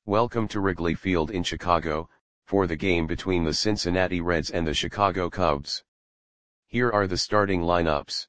Welcome to Wrigley Field in Chicago, for the game between the Cincinnati Reds and the Chicago Cubs. Here are the starting lineups.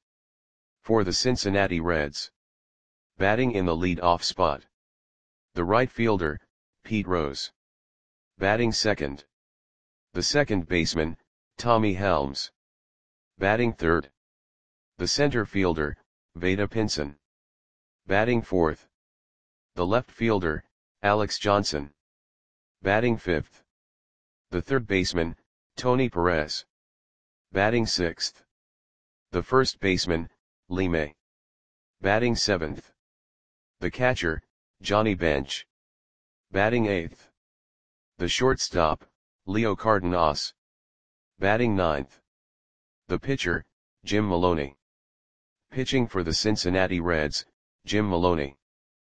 For the Cincinnati Reds. Batting in the lead-off spot. The right fielder, Pete Rose. Batting second. The second baseman, Tommy Helms. Batting third. The center fielder, Vada Pinson. Batting fourth. The left fielder, Alex Johnson. Batting fifth. The third baseman, Tony Perez. Batting sixth. The first baseman, Lee May. Batting seventh. The catcher, Johnny Bench. Batting eighth. The shortstop, Leo Cardenas. Batting ninth. The pitcher, Jim Maloney. Pitching for the Cincinnati Reds, Jim Maloney.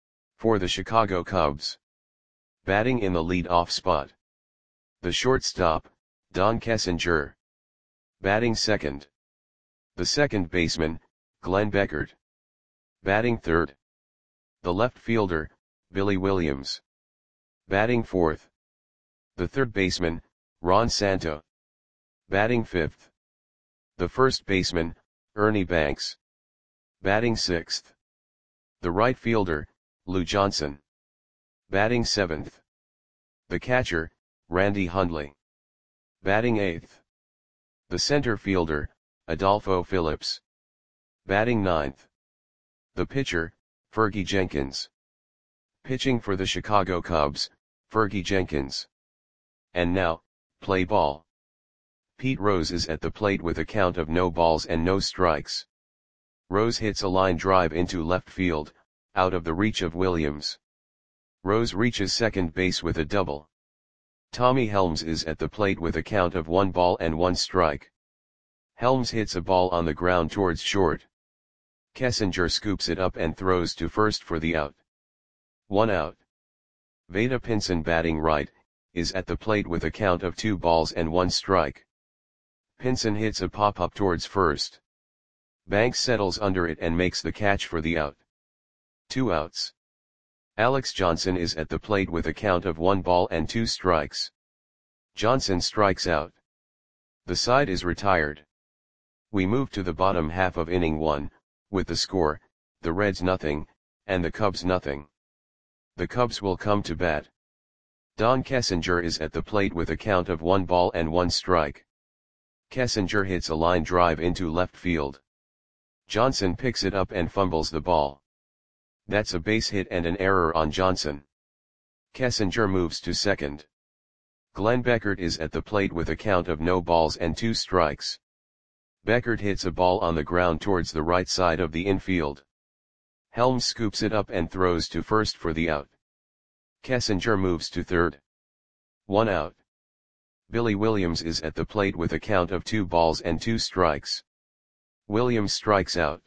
For the Chicago Cubs. Batting in the lead-off spot. The shortstop, Don Kessinger. Batting second. The second baseman, Glenn Beckert. Batting third. The left fielder, Billy Williams. Batting fourth. The third baseman, Ron Santo. Batting fifth. The first baseman, Ernie Banks. Batting sixth. The right fielder, Lou Johnson. Batting seventh. The catcher, Randy Hundley. Batting eighth. The center fielder, Adolfo Phillips. Batting ninth. The pitcher, Fergie Jenkins. Pitching for the Chicago Cubs, Fergie Jenkins. And now, play ball. Pete Rose is at the plate with a count of no balls and no strikes. Rose hits a line drive into left field, out of the reach of Williams. Rose reaches second base with a double. Tommy Helms is at the plate with a count of 1 ball and 1 strike. Helms hits a ball on the ground towards short. Kessinger scoops it up and throws to first for the out. 1 out. Vada Pinson, batting right, is at the plate with a count of 2 balls and 1 strike. Pinson hits a pop-up towards first. Banks settles under it and makes the catch for the out. 2 outs. Alex Johnson is at the plate with a count of 1 ball and 2 strikes. Johnson strikes out. The side is retired. We move to the bottom half of inning 1, with the score, the Reds nothing, and the Cubs nothing. The Cubs will come to bat. Don Kessinger is at the plate with a count of 1 ball and 1 strike. Kessinger hits a line drive into left field. Johnson picks it up and fumbles the ball. That's a base hit and an error on Johnson. Kessinger moves to second. Glenn Beckert is at the plate with a count of no balls and 2 strikes. Beckert hits a ball on the ground towards the right side of the infield. Helms scoops it up and throws to first for the out. Kessinger moves to third. 1 out. Billy Williams is at the plate with a count of 2 balls and 2 strikes. Williams strikes out.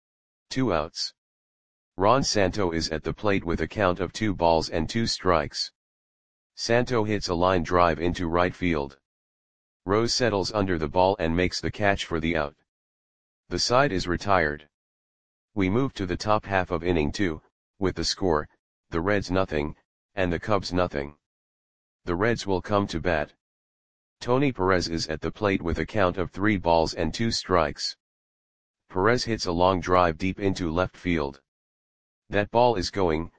2 outs. Ron Santo is at the plate with a count of 2 balls and 2 strikes. Santo hits a line drive into right field. Rose settles under the ball and makes the catch for the out. The side is retired. We move to the top half of inning 2, with the score, the Reds nothing, and the Cubs nothing. The Reds will come to bat. Tony Perez is at the plate with a count of 3 balls and 2 strikes. Perez hits a long drive deep into left field. That ball is gone.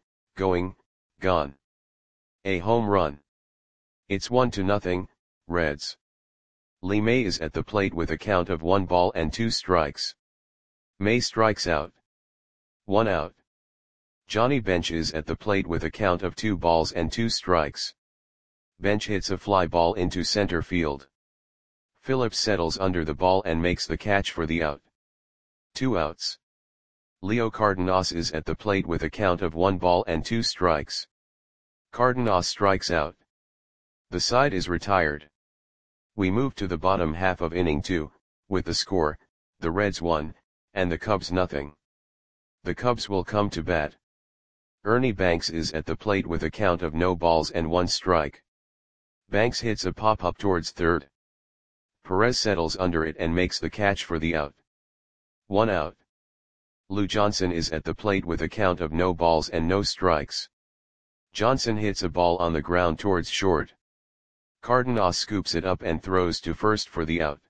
A home run. It's 1-0, Reds. Lee May is at the plate with a count of 1 ball and 2 strikes. May strikes out. 1 out. Johnny Bench is at the plate with a count of 2 balls and 2 strikes. Bench hits a fly ball into center field. Phillips settles under the ball and makes the catch for the out. 2 outs. Leo Cardenas is at the plate with a count of 1 ball and 2 strikes. Cardenas strikes out. The side is retired. We move to the bottom half of inning 2, with the score, the Reds 1, and the Cubs nothing. The Cubs will come to bat. Ernie Banks is at the plate with a count of no balls and 1 strike. Banks hits a pop-up towards third. Perez settles under it and makes the catch for the out. 1 out. Lou Johnson is at the plate with a count of no balls and no strikes. Johnson hits a ball on the ground towards short. Cardenas scoops it up and throws to first for the out.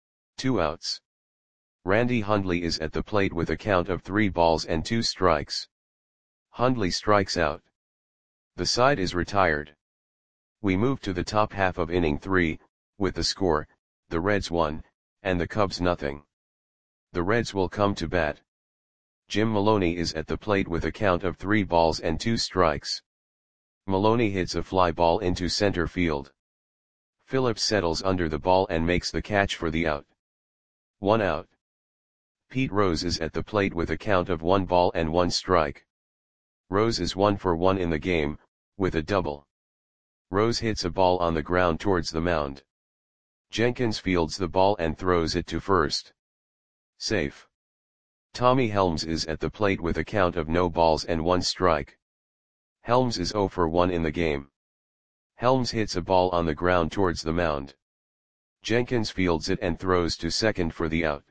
2 outs. Randy Hundley is at the plate with a count of 3 balls and 2 strikes. Hundley strikes out. The side is retired. We move to the top half of inning 3, with the score, the Reds 1, and the Cubs nothing. The Reds will come to bat. Jim Maloney is at the plate with a count of 3 balls and 2 strikes. Maloney hits a fly ball into center field. Phillips settles under the ball and makes the catch for the out. 1 out. Pete Rose is at the plate with a count of 1 ball and 1 strike. Rose is 1 for 1 in the game, with a double. Rose hits a ball on the ground towards the mound. Jenkins fields the ball and throws it to first. Safe. Tommy Helms is at the plate with a count of no balls and 1 strike. Helms is 0 for 1 in the game. Helms hits a ball on the ground towards the mound. Jenkins fields it and throws to second for the out.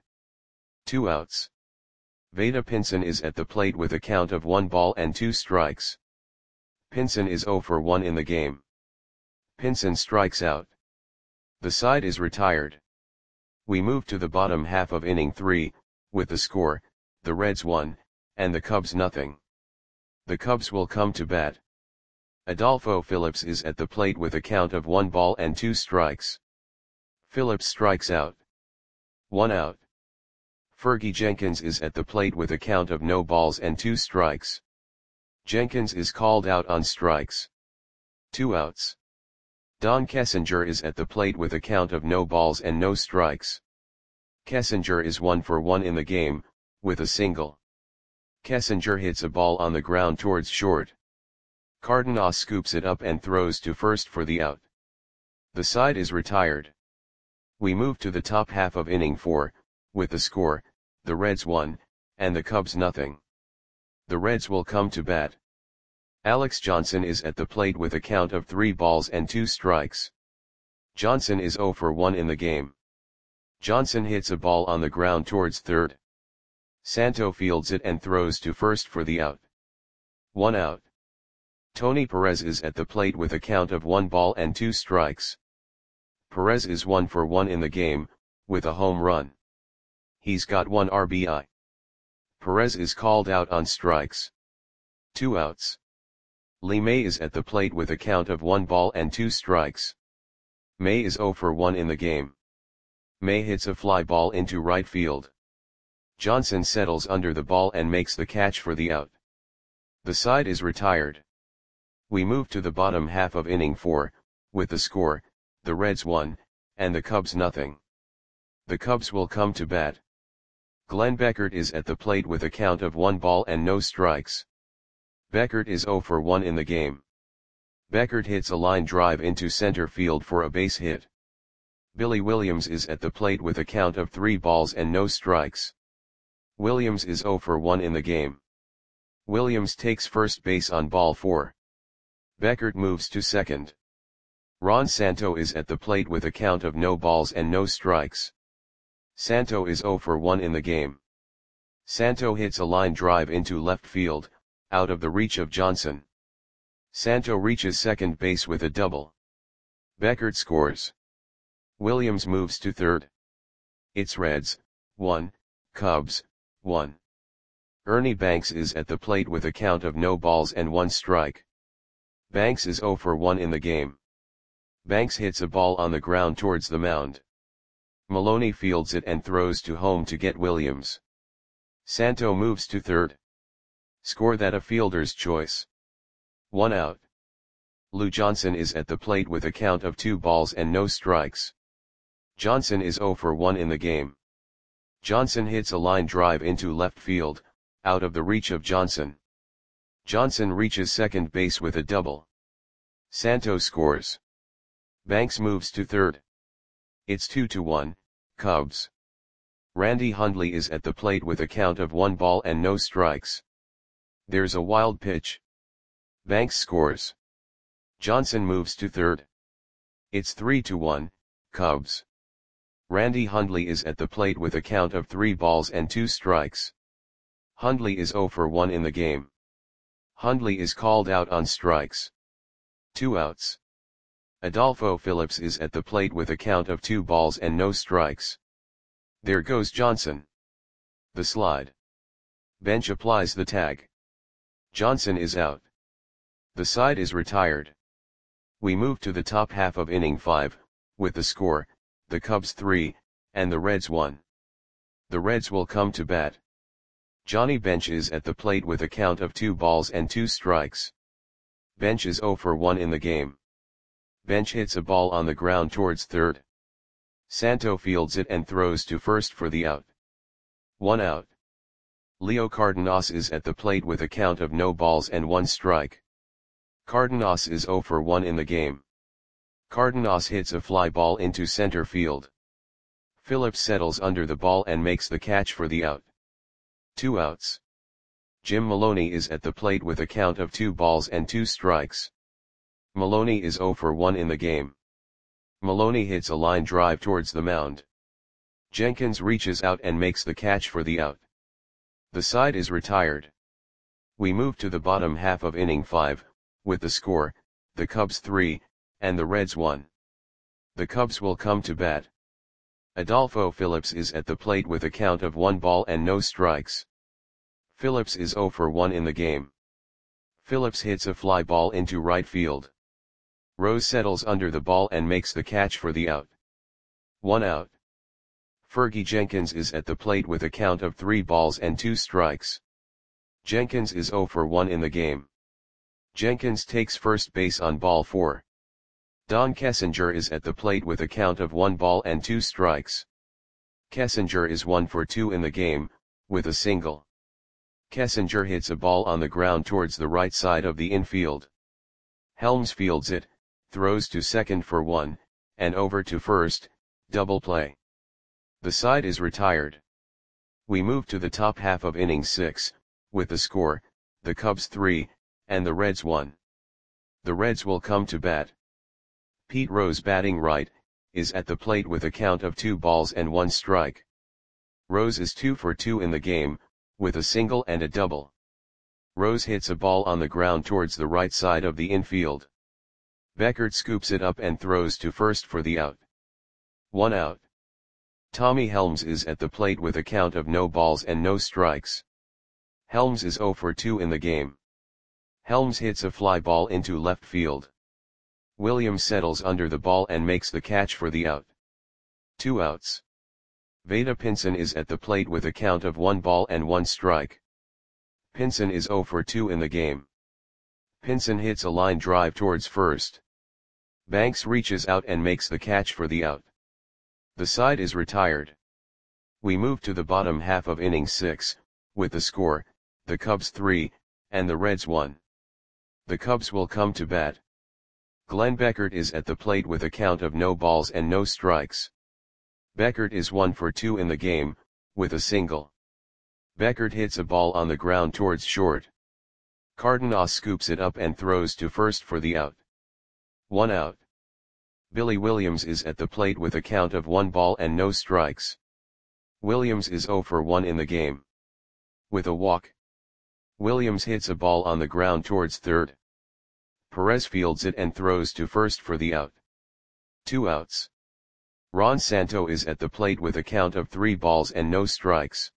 2 outs. Vada Pinson is at the plate with a count of 1 ball and 2 strikes. Pinson is 0 for 1 in the game. Pinson strikes out. The side is retired. We move to the bottom half of inning 3, with the score, the Reds 1, and the Cubs nothing. The Cubs will come to bat. Adolfo Phillips is at the plate with a count of 1 ball and 2 strikes. Phillips strikes out. 1 out. Fergie Jenkins is at the plate with a count of no balls and 2 strikes. Jenkins is called out on strikes. 2 outs. Don Kessinger is at the plate with a count of no balls and no strikes. Kessinger is 1 for 1 in the game, with a single. Kessinger hits a ball on the ground towards short. Cardenas scoops it up and throws to first for the out. The side is retired. We move to the top half of inning 4, with the score, the Reds 1, and the Cubs nothing. The Reds will come to bat. Alex Johnson is at the plate with a count of 3 balls and 2 strikes. Johnson is 0 for 1 in the game. Johnson hits a ball on the ground towards third. Santo fields it and throws to first for the out. 1 out. Tony Perez is at the plate with a count of 1 ball and 2 strikes. Perez is 1 for 1 in the game, with a home run. He's got 1 RBI. Perez is called out on strikes. 2 outs. Lee May is at the plate with a count of 1 ball and 2 strikes. May is 0 for 1 in the game. May hits a fly ball into right field. Johnson settles under the ball and makes the catch for the out. The side is retired. We move to the bottom half of inning 4, with the score, the Reds 1, and the Cubs nothing. The Cubs will come to bat. Glenn Beckert is at the plate with a count of 1 ball and no strikes. Beckert is 0 for 1 in the game. Beckert hits a line drive into center field for a base hit. Billy Williams is at the plate with a count of 3 balls and no strikes. Williams is 0 for 1 in the game. Williams takes first base on ball 4. Beckert moves to second. Ron Santo is at the plate with a count of no balls and no strikes. Santo is 0 for 1 in the game. Santo hits a line drive into left field, out of the reach of Johnson. Santo reaches second base with a double. Beckert scores. Williams moves to third. It's Reds, 1, Cubs, 1. Ernie Banks is at the plate with a count of no balls and 1 strike. Banks is 0 for 1 in the game. Banks hits a ball on the ground towards the mound. Maloney fields it and throws to home to get Williams. Santo moves to third. Score that a fielder's choice. 1 out. Lou Johnson is at the plate with a count of 2 balls and no strikes. Johnson is 0 for 1 in the game. Johnson hits a line drive into left field, out of the reach of Johnson. Johnson reaches second base with a double. Santo scores. Banks moves to third. It's 2-1, Cubs. Randy Hundley is at the plate with a count of 1 ball and no strikes. There's a wild pitch. Banks scores. Johnson moves to third. It's 3-1, Cubs. Randy Hundley is at the plate with a count of 3 balls and 2 strikes. Hundley is 0 for 1 in the game. Hundley is called out on strikes. 2 outs. Adolfo Phillips is at the plate with a count of 2 balls and no strikes. There goes Johnson. The slide. Bench applies the tag. Johnson is out. The side is retired. We move to the top half of inning 5, with the score, the Cubs 3, and the Reds 1. The Reds will come to bat. Johnny Bench is at the plate with a count of 2 balls and 2 strikes. Bench is 0 for 1 in the game. Bench hits a ball on the ground towards third. Santo fields it and throws to first for the out. 1 out. Leo Cardenas is at the plate with a count of no balls and 1 strike. Cardenas is 0 for 1 in the game. Cardenas hits a fly ball into center field. Phillips settles under the ball and makes the catch for the out. 2 outs. Jim Maloney is at the plate with a count of 2 balls and 2 strikes. Maloney is 0 for 1 in the game. Maloney hits a line drive towards the mound. Jenkins reaches out and makes the catch for the out. The side is retired. We move to the bottom half of inning 5, with the score, the Cubs 3, and the Reds 1. The Cubs will come to bat. Adolfo Phillips is at the plate with a count of 1 ball and no strikes. Phillips is 0 for 1 in the game. Phillips hits a fly ball into right field. Rose settles under the ball and makes the catch for the out. 1 out. Fergie Jenkins is at the plate with a count of 3 balls and 2 strikes. Jenkins is 0 for 1 in the game. Jenkins takes first base on ball 4. Don Kessinger is at the plate with a count of 1 ball and 2 strikes. Kessinger is 1 for 2 in the game, with a single. Kessinger hits a ball on the ground towards the right side of the infield. Helms fields it, throws to second for 1, and over to first, double play. The side is retired. We move to the top half of inning 6, with the score, the Cubs 3, and the Reds 1. The Reds will come to bat. Pete Rose, batting right, is at the plate with a count of 2 balls and 1 strike. Rose is 2 for 2 in the game, with a single and a double. Rose hits a ball on the ground towards the right side of the infield. Beckert scoops it up and throws to first for the out. 1 out. Tommy Helms is at the plate with a count of no balls and no strikes. Helms is 0 for 2 in the game. Helms hits a fly ball into left field. Williams settles under the ball and makes the catch for the out. 2 outs. Vada Pinson is at the plate with a count of 1 ball and 1 strike. Pinson is 0 for 2 in the game. Pinson hits a line drive towards first. Banks reaches out and makes the catch for the out. The side is retired. We move to the bottom half of inning 6, with the score, the Cubs 3, and the Reds 1. The Cubs will come to bat. Glenn Beckert is at the plate with a count of no balls and no strikes. Beckert is 1 for 2 in the game, with a single. Beckert hits a ball on the ground towards short. Cardenas scoops it up and throws to first for the out. 1 out. Billy Williams is at the plate with a count of 1 ball and no strikes. Williams is 0 for 1 in the game. With a walk. Williams hits a ball on the ground towards third. Perez fields it and throws to first for the out. 2 outs. Ron Santo is at the plate with a count of 3 balls and no strikes.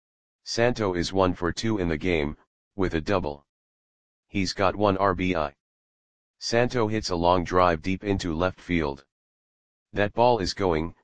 Santo is 1 for 2 in the game, with a double. He's got 1 RBI. Santo hits a long drive deep into left field. That ball is going,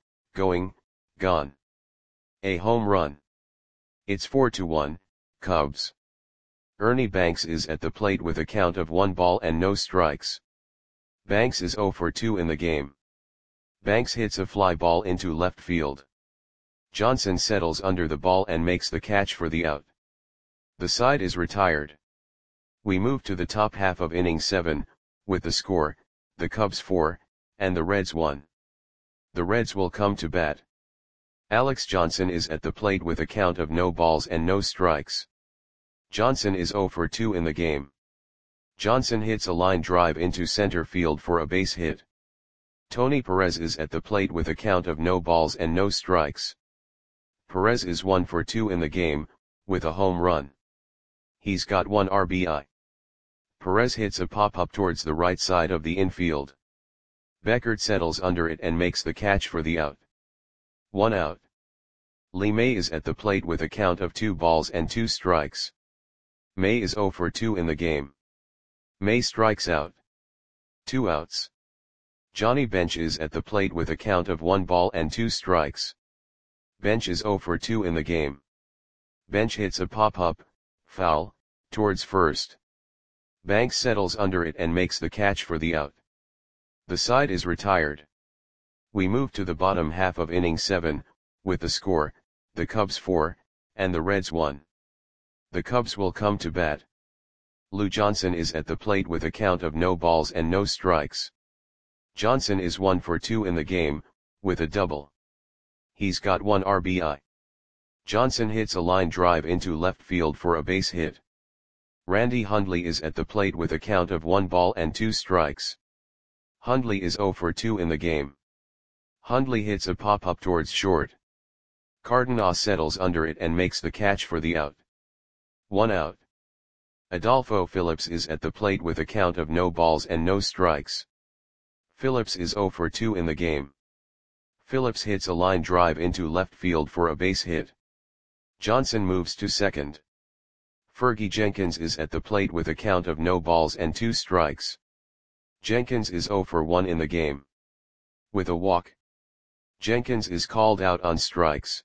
gone. A home run. It's 4-1, Cubs. Ernie Banks is at the plate with a count of 1 ball and no strikes. Banks is 0 for 2 in the game. Banks hits a fly ball into left field. Johnson settles under the ball and makes the catch for the out. The side is retired. We move to the top half of inning 7, with the score, the Cubs 4, and the Reds 1. The Reds will come to bat. Alex Johnson is at the plate with a count of no balls and no strikes. Johnson is 0 for 2 in the game. Johnson hits a line drive into center field for a base hit. Tony Perez is at the plate with a count of no balls and no strikes. Perez is 1 for 2 in the game, with a home run. He's got 1 RBI. Perez hits a pop-up towards the right side of the infield. Beckert settles under it and makes the catch for the out. 1 out. Lee May is at the plate with a count of 2 balls and 2 strikes. May is 0 for 2 in the game. May strikes out. 2 outs. Johnny Bench is at the plate with a count of 1 ball and 2 strikes. Bench is 0 for 2 in the game. Bench hits a pop-up, foul, towards first. Banks settles under it and makes the catch for the out. The side is retired. We move to the bottom half of inning 7, with the score, the Cubs 4, and the Reds 1. The Cubs will come to bat. Lou Johnson is at the plate with a count of no balls and no strikes. Johnson is 1 for 2 in the game, with a double. He's got 1 RBI. Johnson hits a line drive into left field for a base hit. Randy Hundley is at the plate with a count of 1 ball and 2 strikes. Hundley is 0 for 2 in the game. Hundley hits a pop-up towards short. Cardenas settles under it and makes the catch for the out. 1 out. Adolfo Phillips is at the plate with a count of no balls and no strikes. Phillips is 0 for 2 in the game. Phillips hits a line drive into left field for a base hit. Johnson moves to second. Fergie Jenkins is at the plate with a count of no balls and 2 strikes. Jenkins is 0 for 1 in the game. With a walk. Jenkins is called out on strikes.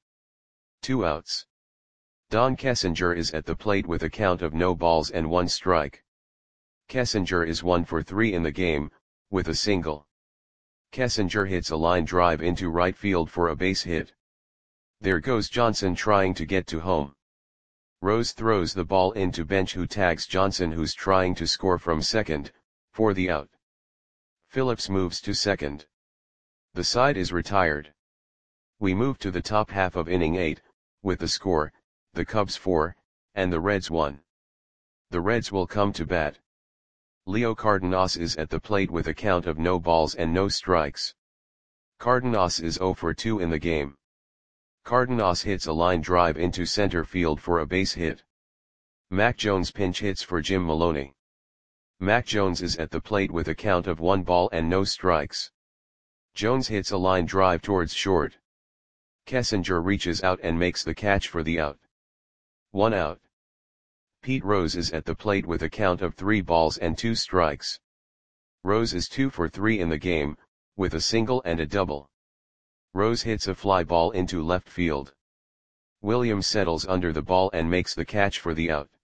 2 outs. Don Kessinger is at the plate with a count of no balls and 1 strike. Kessinger is 1 for 3 in the game, with a single. Kessinger hits a line drive into right field for a base hit. There goes Johnson trying to get to home. Rose throws the ball into Bench, who tags Johnson, who's trying to score from second, for the out. Phillips moves to second. The side is retired. We move to the top half of inning 8, with the score, the Cubs 4, and the Reds 1. The Reds will come to bat. Leo Cardenas is at the plate with a count of no balls and no strikes. Cardenas is 0 for 2 in the game. Cardenas hits a line drive into center field for a base hit. Mac Jones pinch hits for Jim Maloney. Mac Jones is at the plate with a count of 1 ball and no strikes. Jones hits a line drive towards short. Kessinger reaches out and makes the catch for the out. 1 out. Pete Rose is at the plate with a count of 3 balls and 2 strikes. Rose is 2 for 3 in the game, with a single and a double. Rose hits a fly ball into left field. Williams settles under the ball and makes the catch for the out.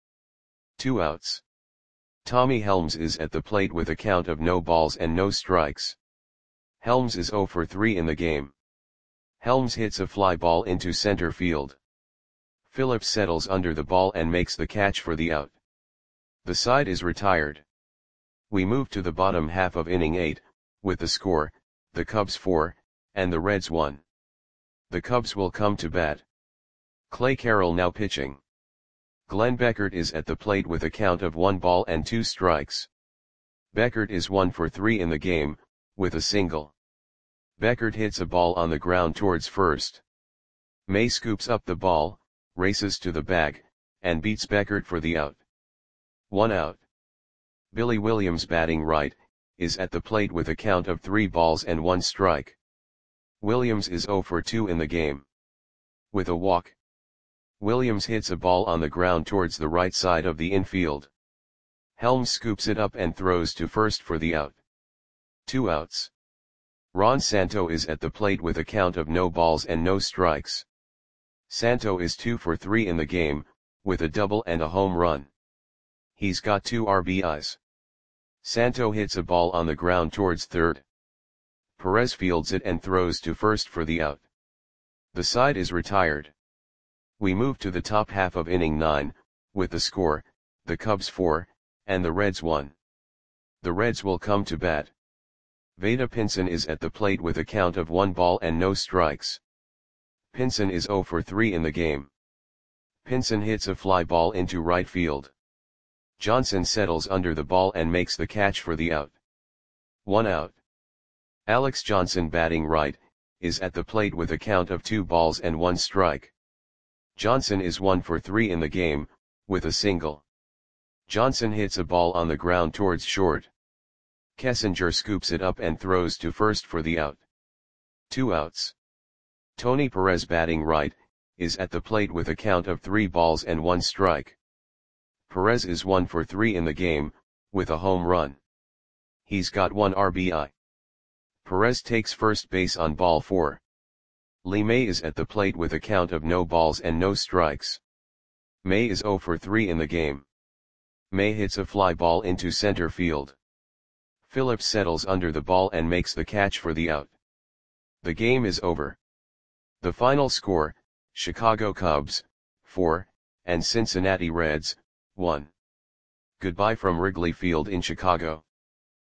2 outs. Tommy Helms is at the plate with a count of no balls and no strikes. Helms is 0 for 3 in the game. Helms hits a fly ball into center field. Phillips settles under the ball and makes the catch for the out. The side is retired. We move to the bottom half of inning 8, with the score, the Cubs 4, and the Reds 1. The Cubs will come to bat. Clay Carroll now pitching. Glenn Beckert is at the plate with a count of 1 ball and 2 strikes. Beckert is 1 for 3 in the game, with a single. Beckert hits a ball on the ground towards first. May scoops up the ball, races to the bag, and beats Beckert for the out. 1 out. Billy Williams, batting right, is at the plate with a count of 3 balls and 1 strike. Williams is 0 for 2 in the game. With a walk. Williams hits a ball on the ground towards the right side of the infield. Helms scoops it up and throws to first for the out. 2 outs. Ron Santo is at the plate with a count of no balls and no strikes. Santo is 2 for 3 in the game, with a double and a home run. He's got 2 RBIs. Santo hits a ball on the ground towards third. Perez fields it and throws to first for the out. The side is retired. We move to the top half of inning 9, with the score, the Cubs 4, and the Reds 1. The Reds will come to bat. Vada Pinson is at the plate with a count of 1 ball and no strikes. Pinson is 0 for 3 in the game. Pinson hits a fly ball into right field. Johnson settles under the ball and makes the catch for the out. 1 out. Alex Johnson, batting right, is at the plate with a count of 2 balls and 1 strike. Johnson is 1 for 3 in the game, with a single. Johnson hits a ball on the ground towards short. Kessinger scoops it up and throws to first for the out. 2 outs. Tony Perez, batting right, is at the plate with a count of 3 balls and 1 strike. Perez is 1 for 3 in the game, with a home run. He's got 1 RBI. Perez takes first base on ball 4. Lee May is at the plate with a count of no balls and no strikes. May is 0 for 3 in the game. May hits a fly ball into center field. Phillips settles under the ball and makes the catch for the out. The game is over. The final score, Chicago Cubs, 4, and Cincinnati Reds, 1. Goodbye from Wrigley Field in Chicago.